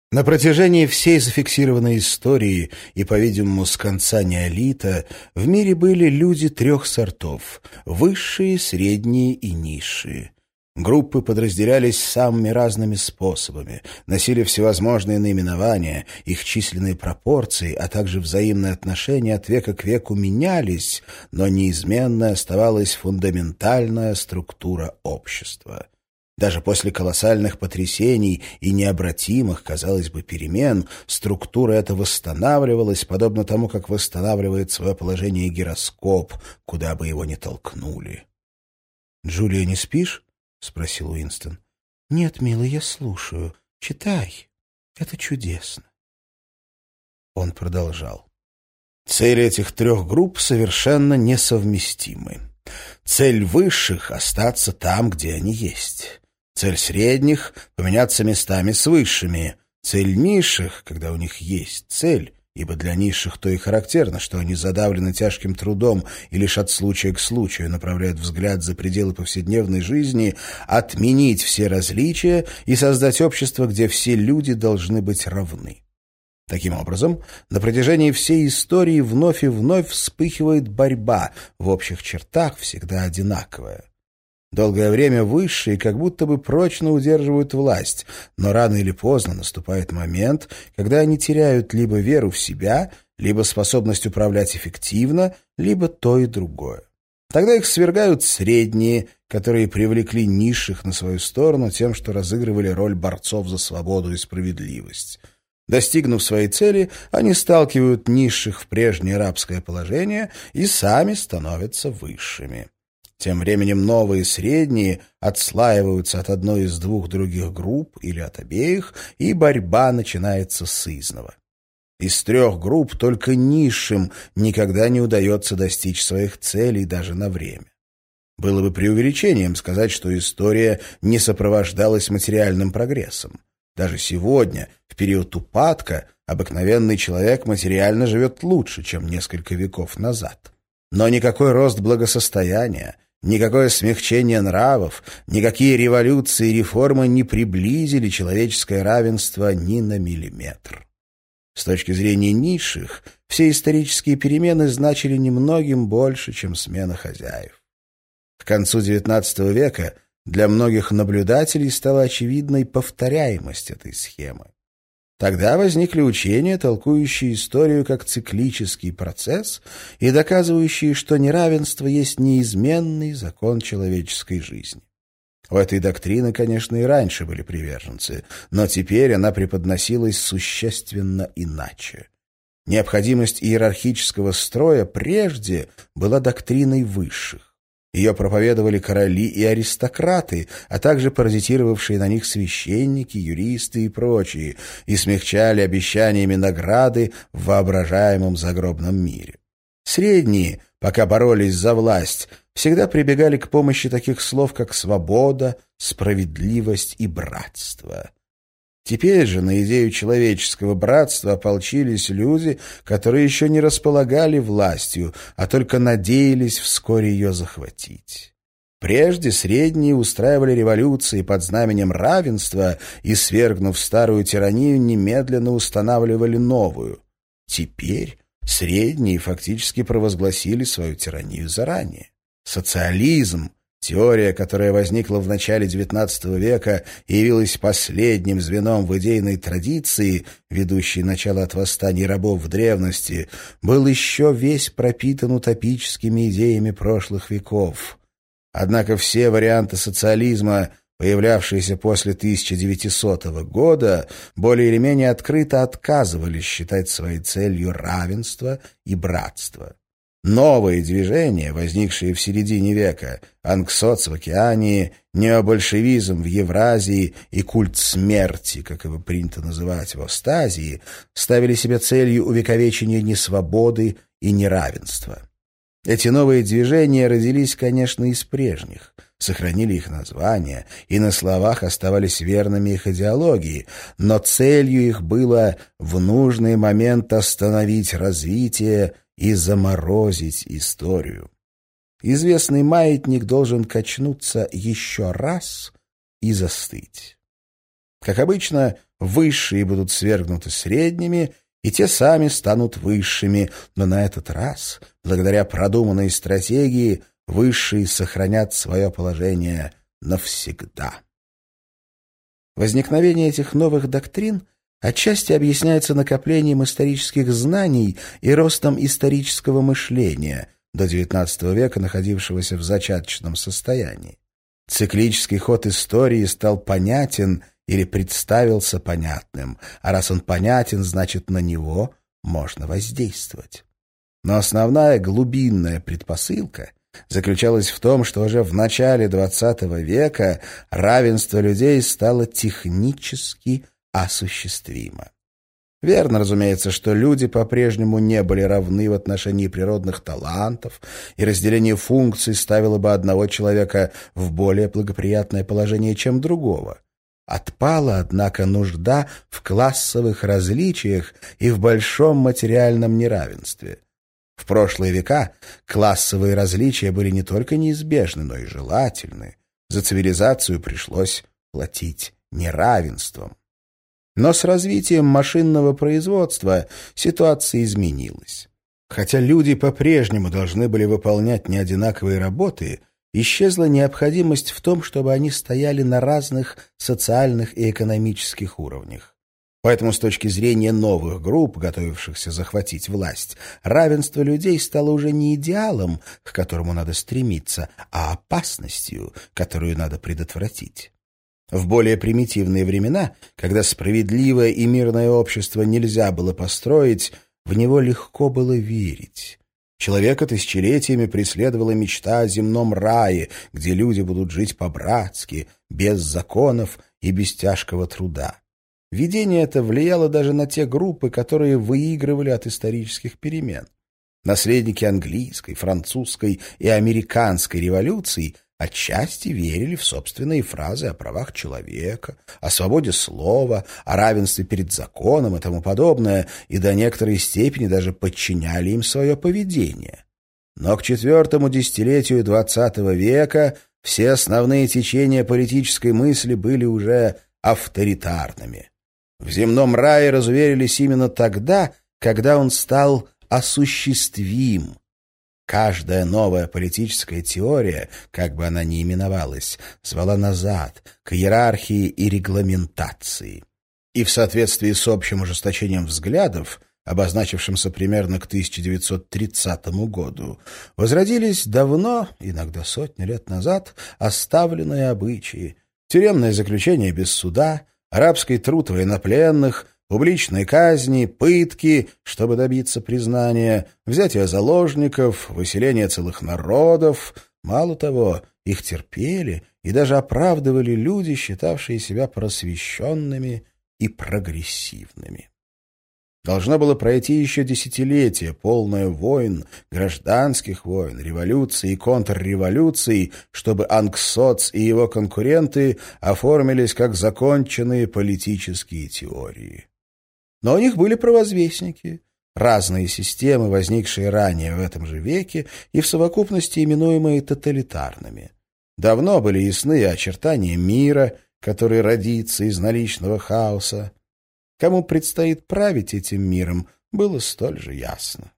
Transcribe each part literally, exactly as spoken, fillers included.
На протяжении всей зафиксированной истории и, по-видимому, с конца неолита в мире были люди трех сортов – высшие, средние и низшие. Группы подразделялись самыми разными способами, носили всевозможные наименования, их численные пропорции, а также взаимные отношения от века к веку менялись, но неизменной оставалась фундаментальная структура общества. Даже после колоссальных потрясений и необратимых, казалось бы, перемен, структура эта восстанавливалась, подобно тому, как восстанавливает свое положение гироскоп, куда бы его ни толкнули. «Джулия, не спишь?» — спросил Уинстон. «Нет, милый, я слушаю. Читай. Это чудесно». Он продолжал. Цели этих трех групп совершенно несовместимы. Цель высших — остаться там, где они есть. Цель средних — поменяться местами с высшими. Цель низших, когда у них есть цель, ибо для низших то и характерно, что они задавлены тяжким трудом и лишь от случая к случаю направляют взгляд за пределы повседневной жизни, отменить все различия и создать общество, где все люди должны быть равны. Таким образом, на протяжении всей истории вновь и вновь вспыхивает борьба, в общих чертах всегда одинаковая. Долгое время высшие как будто бы прочно удерживают власть, но рано или поздно наступает момент, когда они теряют либо веру в себя, либо способность управлять эффективно, либо то и другое. Тогда их свергают средние, которые привлекли низших на свою сторону тем, что разыгрывали роль борцов за свободу и справедливость. Достигнув своей цели, они сталкивают низших в прежнее рабское положение и сами становятся высшими. Тем временем новые средние отслаиваются от одной из двух других групп или от обеих, и борьба начинается сызнова. Из трех групп только низшим никогда не удается достичь своих целей даже на время. Было бы преувеличением сказать, что история не сопровождалась материальным прогрессом. Даже сегодня, в период упадка, обыкновенный человек материально живет лучше, чем несколько веков назад. Но никакой рост благосостояния, никакое смягчение нравов, никакие революции и реформы не приблизили человеческое равенство ни на миллиметр. С точки зрения низших, все исторические перемены значили немногим больше, чем смена хозяев. К концу девятнадцатого века для многих наблюдателей стала очевидной повторяемость этой схемы. Тогда возникли учения, толкующие историю как циклический процесс и доказывающие, что неравенство есть неизменный закон человеческой жизни. У этой доктрины, конечно, и раньше были приверженцы, но теперь она преподносилась существенно иначе. Необходимость иерархического строя прежде была доктриной высших. Ее проповедовали короли и аристократы, а также паразитировавшие на них священники, юристы и прочие, и смягчали обещаниями награды в воображаемом загробном мире. Средние, пока боролись за власть, всегда прибегали к помощи таких слов, как «свобода», «справедливость» и «братство». Теперь же на идею человеческого братства ополчились люди, которые еще не располагали властью, а только надеялись вскоре ее захватить. Прежде средние устраивали революции под знаменем равенства и, свергнув старую тиранию, немедленно устанавливали новую. Теперь средние фактически провозгласили свою тиранию заранее. Социализм, теория, которая возникла в начале девятнадцатого века и явилась последним звеном в идейной традиции, ведущей начало от восстаний рабов в древности, был еще весь пропитан утопическими идеями прошлых веков. Однако все варианты социализма, появлявшиеся после тысяча девятисотого года, более или менее открыто отказывались считать своей целью равенство и братство. Новые движения, возникшие в середине века, анксоц в Океании, необольшевизм в Евразии и культ смерти, как его принято называть в Остазии, ставили себе целью увековечения несвободы и неравенства. Эти новые движения родились, конечно, из прежних, сохранили их названия и на словах оставались верными их идеологии, но целью их было в нужный момент остановить развитие и заморозить историю. Известный маятник должен качнуться еще раз и застыть. Как обычно, высшие будут свергнуты средними, и те сами станут высшими, но на этот раз, благодаря продуманной стратегии, высшие сохранят свое положение навсегда. Возникновение этих новых доктрин отчасти объясняется накоплением исторических знаний и ростом исторического мышления, до девятнадцатого века находившегося в зачаточном состоянии. Циклический ход истории стал понятен или представился понятным, а раз он понятен, значит, на него можно воздействовать. Но основная глубинная предпосылка заключалась в том, что уже в начале двадцатого века равенство людей стало технически осуществимо. Верно, разумеется, что люди по-прежнему не были равны в отношении природных талантов, и разделение функций ставило бы одного человека в более благоприятное положение, чем другого. Отпала, однако, нужда в классовых различиях и в большом материальном неравенстве. В прошлые века классовые различия были не только неизбежны, но и желательны. За цивилизацию пришлось платить неравенством. Но с развитием машинного производства ситуация изменилась. Хотя люди по-прежнему должны были выполнять неодинаковые работы, исчезла необходимость в том, чтобы они стояли на разных социальных и экономических уровнях. Поэтому с точки зрения новых групп, готовившихся захватить власть, равенство людей стало уже не идеалом, к которому надо стремиться, а опасностью, которую надо предотвратить. В более примитивные времена, когда справедливое и мирное общество нельзя было построить, в него легко было верить. Человека тысячелетиями преследовала мечта о земном рае, где люди будут жить по-братски, без законов и без тяжкого труда. Видение это влияло даже на те группы, которые выигрывали от исторических перемен. Наследники английской, французской и американской революций отчасти верили в собственные фразы о правах человека, о свободе слова, о равенстве перед законом и тому подобное, и до некоторой степени даже подчиняли им свое поведение. Но к четвертому десятилетию двадцатого века все основные течения политической мысли были уже авторитарными. В земном рае разуверились именно тогда, когда он стал осуществим. Каждая новая политическая теория, как бы она ни именовалась, звала назад, к иерархии и регламентации. И в соответствии с общим ужесточением взглядов, обозначившимся примерно к тысяча девятьсот тридцатому году, возродились давно, иногда сотни лет назад, оставленные обычаи: тюремное заключение без суда, рабский труд военнопленных, публичные казни, пытки, чтобы добиться признания, взятие заложников, выселение целых народов. Мало того, их терпели и даже оправдывали люди, считавшие себя просвещенными и прогрессивными. Должно было пройти еще десятилетие, полное войн, гражданских войн, революций и контрреволюций, чтобы Ангсоц и его конкуренты оформились как законченные политические теории. Но у них были провозвестники, разные системы, возникшие ранее в этом же веке и в совокупности именуемые тоталитарными. Давно были ясны очертания мира, который родится из наличного хаоса. Кому предстоит править этим миром, было столь же ясно.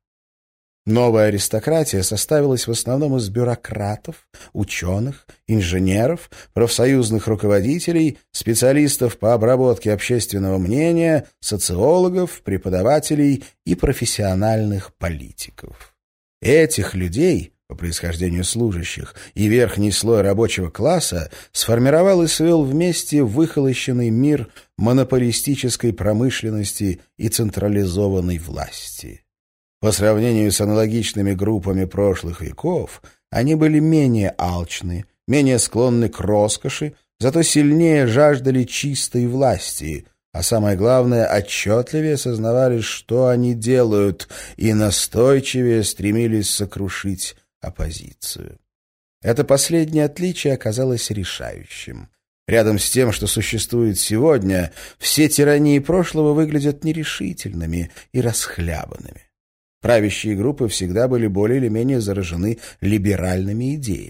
Новая аристократия составилась в основном из бюрократов, ученых, инженеров, профсоюзных руководителей, специалистов по обработке общественного мнения, социологов, преподавателей и профессиональных политиков. Этих людей, по происхождению служащих, и верхний слой рабочего класса сформировал и свел вместе выхолощенный мир монополистической промышленности и централизованной власти. По сравнению с аналогичными группами прошлых веков, они были менее алчны, менее склонны к роскоши, зато сильнее жаждали чистой власти, а самое главное, отчетливее сознавали, что они делают, и настойчивее стремились сокрушить оппозицию. Это последнее отличие оказалось решающим. Рядом с тем, что существует сегодня, все тирании прошлого выглядят нерешительными и расхлябанными. Правящие группы всегда были более или менее заражены либеральными идеями.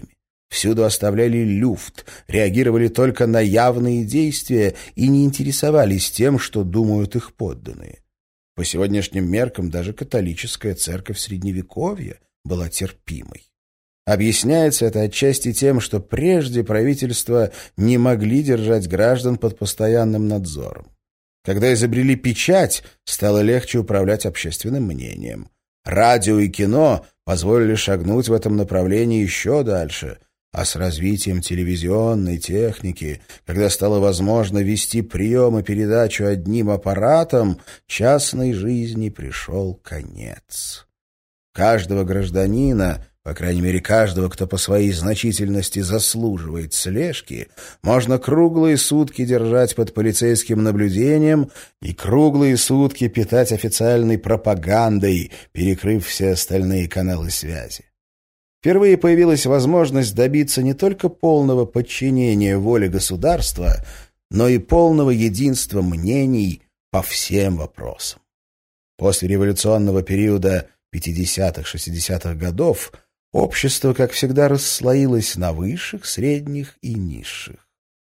Всюду оставляли люфт, реагировали только на явные действия и не интересовались тем, что думают их подданные. По сегодняшним меркам даже католическая церковь Средневековья была терпимой. Объясняется это отчасти тем, что прежде правительства не могли держать граждан под постоянным надзором. Когда изобрели печать, стало легче управлять общественным мнением. Радио и кино позволили шагнуть в этом направлении еще дальше, а с развитием телевизионной техники, когда стало возможно вести прием и передачу одним аппаратом, частной жизни пришел конец. Каждого гражданина, по крайней мере каждого, кто по своей значительности заслуживает слежки, можно круглые сутки держать под полицейским наблюдением и круглые сутки питать официальной пропагандой, перекрыв все остальные каналы связи. Впервые появилась возможность добиться не только полного подчинения воле государства, но и полного единства мнений по всем вопросам. После революционного периода пятидесятых-шестидесятых годов общество, как всегда, расслоилось на высших, средних и низших.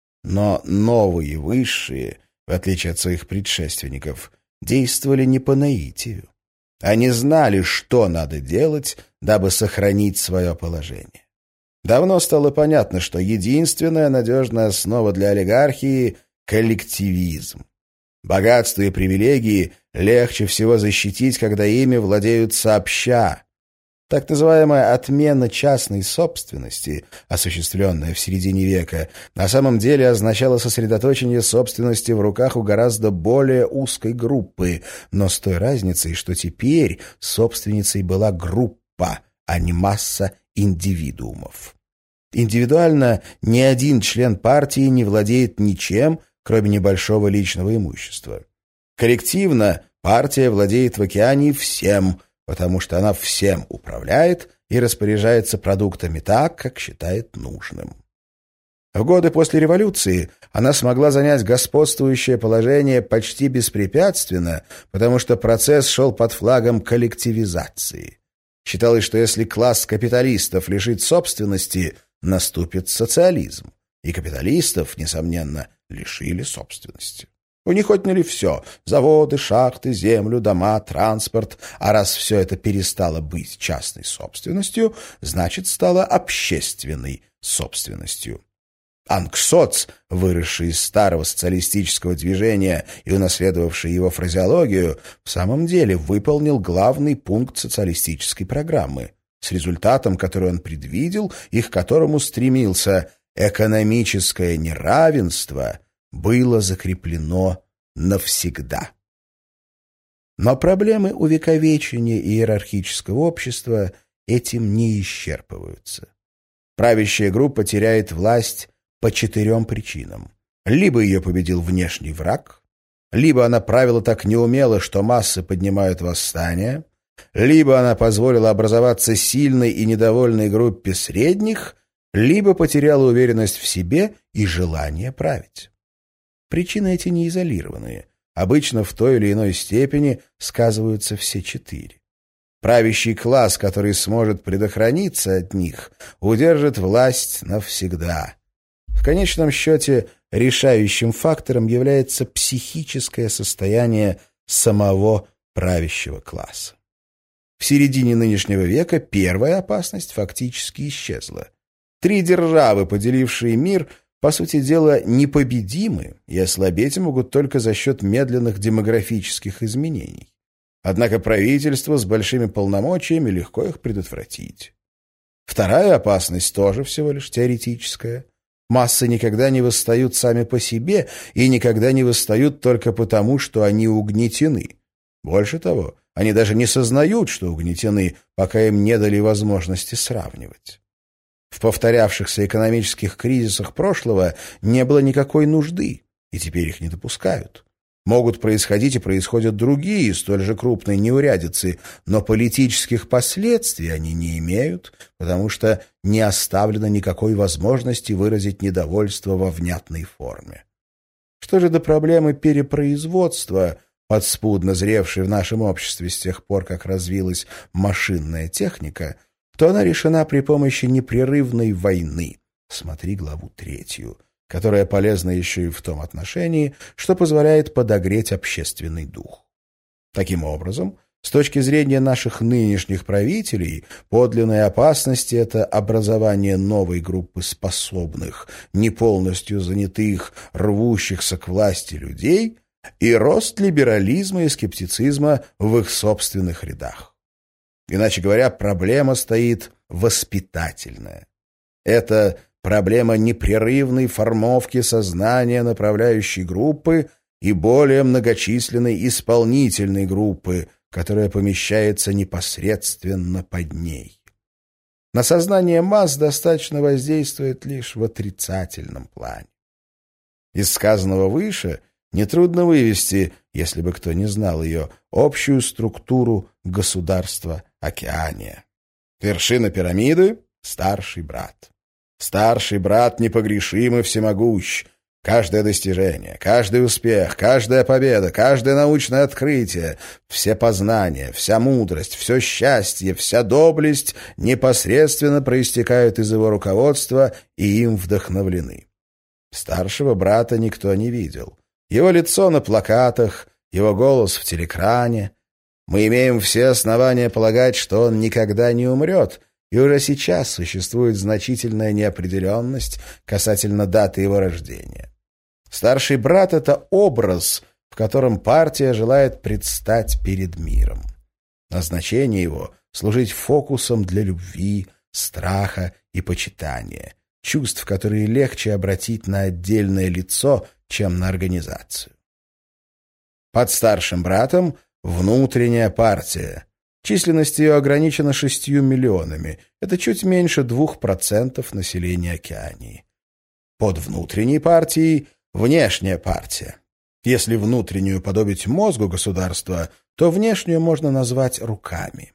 Но новые высшие, в отличие от своих предшественников, действовали не по наитию. Они знали, что надо делать, дабы сохранить свое положение. Давно стало понятно, что единственная надежная основа для олигархии – коллективизм. Богатство и привилегии легче всего защитить, когда ими владеют сообща. Так называемая отмена частной собственности, осуществленная в середине века, на самом деле означала сосредоточение собственности в руках у гораздо более узкой группы, но с той разницей, что теперь собственницей была группа, а не масса индивидуумов. Индивидуально ни один член партии не владеет ничем, кроме небольшого личного имущества. Коллективно партия владеет в океане всем, потому что она всем управляет и распоряжается продуктами так, как считает нужным. В годы после революции она смогла занять господствующее положение почти беспрепятственно, потому что процесс шел под флагом коллективизации. Считалось, что если класс капиталистов лишит собственности, наступит социализм, и капиталистов, несомненно, лишили собственности. У них отняли все – заводы, шахты, землю, дома, транспорт. А раз все это перестало быть частной собственностью, значит, стало общественной собственностью. Ангсоц, выросший из старого социалистического движения и унаследовавший его фразеологию, в самом деле выполнил главный пункт социалистической программы, с результатом, который он предвидел и к которому стремился – экономическое неравенство – было закреплено навсегда. Но проблемы увековечения иерархического общества этим не исчерпываются. Правящая группа теряет власть по четырем причинам. Либо ее победил внешний враг, либо она правила так неумело, что массы поднимают восстание, либо она позволила образоваться сильной и недовольной группе средних, либо потеряла уверенность в себе и желание править. Причины эти не изолированные. Обычно в той или иной степени сказываются все четыре. Правящий класс, который сможет предохраниться от них, удержит власть навсегда. В конечном счете, решающим фактором является психическое состояние самого правящего класса. В середине нынешнего века первая опасность фактически исчезла. Три державы, поделившие мир, по сути дела, непобедимы и ослабеть могут только за счет медленных демографических изменений. Однако правительство с большими полномочиями легко их предотвратить. Вторая опасность тоже всего лишь теоретическая. Массы никогда не восстают сами по себе и никогда не восстают только потому, что они угнетены. Больше того, они даже не сознают, что угнетены, пока им не дали возможности сравнивать. В повторявшихся экономических кризисах прошлого не было никакой нужды, и теперь их не допускают. Могут происходить и происходят другие, столь же крупные неурядицы, но политических последствий они не имеют, потому что не оставлено никакой возможности выразить недовольство во внятной форме. Что же до проблемы перепроизводства, подспудно зревшей в нашем обществе с тех пор, как развилась машинная техника, то она решена при помощи непрерывной войны. Смотри главу третью, которая полезна еще и в том отношении, что позволяет подогреть общественный дух. Таким образом, с точки зрения наших нынешних правителей, подлинная опасность — это образование новой группы способных, не полностью занятых, рвущихся к власти людей и рост либерализма и скептицизма в их собственных рядах. Иначе говоря, проблема стоит воспитательная. Это проблема непрерывной формовки сознания направляющей группы и более многочисленной исполнительной группы, которая помещается непосредственно под ней. На сознание масс достаточно воздействует лишь в отрицательном плане. Из сказанного выше нетрудно вывести, если бы кто не знал ее, общую структуру государства Океания. Вершина пирамиды — старший брат. Старший брат непогрешим и всемогущ. Каждое достижение, каждый успех, каждая победа, каждое научное открытие, все познания, вся мудрость, все счастье, вся доблесть непосредственно проистекают из его руководства и им вдохновлены. Старшего брата никто не видел. Его лицо на плакатах, его голос в телекране. Мы имеем все основания полагать, что он никогда не умрет, и уже сейчас существует значительная неопределенность касательно даты его рождения. Старший брат — это образ, в котором партия желает предстать перед миром. Назначение его — служить фокусом для любви, страха и почитания, чувств, которые легче обратить на отдельное лицо, чем на организацию. Под старшим братом — внутренняя партия. Численность ее ограничена шестью миллионами. Это чуть меньше двух процентов населения Океании. Под внутренней партией — внешняя партия. Если внутреннюю подобить мозгу государства, то внешнюю можно назвать руками.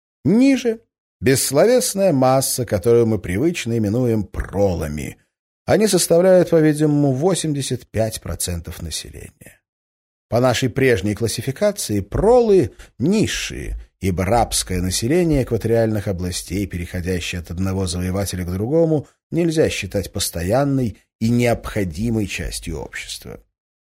Ниже — бессловесная масса, которую мы привычно именуем пролами. Они составляют, по-видимому, восемьдесят пять процентов населения. По нашей прежней классификации пролы — низшие, ибо рабское население экваториальных областей, переходящее от одного завоевателя к другому, нельзя считать постоянной и необходимой частью общества.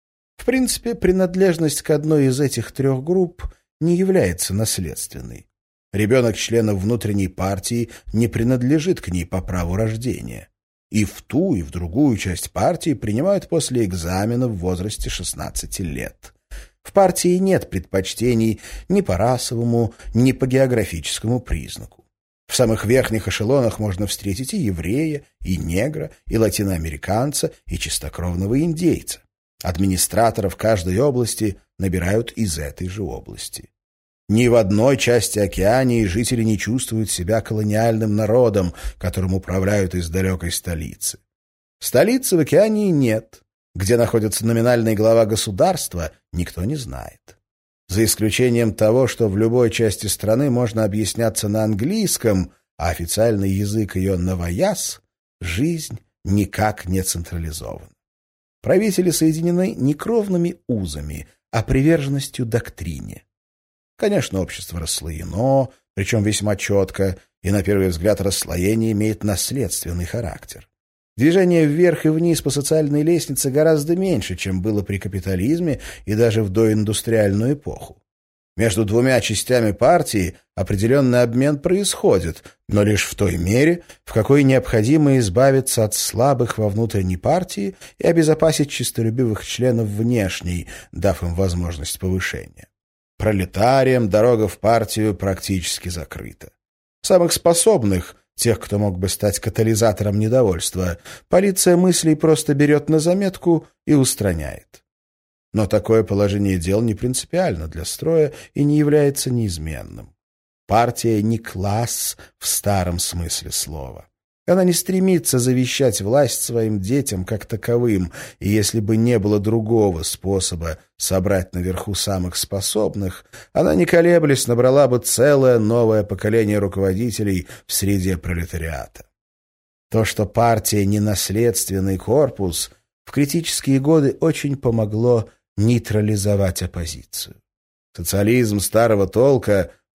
В принципе, принадлежность к одной из этих трех групп не является наследственной. Ребенок членов внутренней партии не принадлежит к ней по праву рождения. И в ту, и в другую часть партии принимают после экзамена в возрасте шестнадцати лет. В партии нет предпочтений ни по расовому, ни по географическому признаку. В самых верхних эшелонах можно встретить и еврея, и негра, и латиноамериканца, и чистокровного индейца. Администраторов каждой области набирают из этой же области. Ни в одной части Океании жители не чувствуют себя колониальным народом, которым управляют из далекой столицы. Столицы в Океании нет. Где находится номинальный глава государства, никто не знает. За исключением того, что в любой части страны можно объясняться на английском, а официальный язык ее новояз, жизнь никак не централизована. Правители соединены не кровными узами, а приверженностью доктрине. Конечно, общество расслоено, причем весьма четко, и на первый взгляд расслоение имеет наследственный характер. Движение вверх и вниз по социальной лестнице гораздо меньше, чем было при капитализме и даже в доиндустриальную эпоху. Между двумя частями партии определенный обмен происходит, но лишь в той мере, в какой необходимо избавиться от слабых во внутренней партии и обезопасить честолюбивых членов внешней, дав им возможность повышения. Пролетариям дорога в партию практически закрыта. Самых способных, тех, кто мог бы стать катализатором недовольства, полиция мыслей просто берет на заметку и устраняет. Но такое положение дел не принципиально для строя и не является неизменным. Партия не класс в старом смысле слова. Она не стремится завещать власть своим детям как таковым, и если бы не было другого способа собрать наверху самых способных, она, не колеблясь, набрала бы целое новое поколение руководителей в среде пролетариата. То, что партия не наследственный корпус, в критические годы очень помогло нейтрализовать оппозицию. Социализм старого толка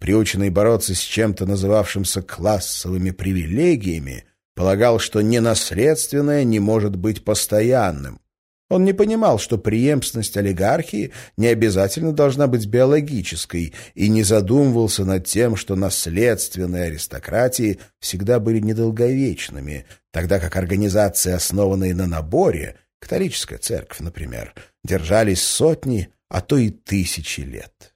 приученный бороться с чем-то, называвшимся классовыми привилегиями, полагал, что ненаследственное не может быть постоянным. Он не понимал, что преемственность олигархии не обязательно должна быть биологической, и не задумывался над тем, что наследственные аристократии всегда были недолговечными, тогда как организации, основанные на наборе, католическая церковь, например, держались сотни, а то и тысячи лет.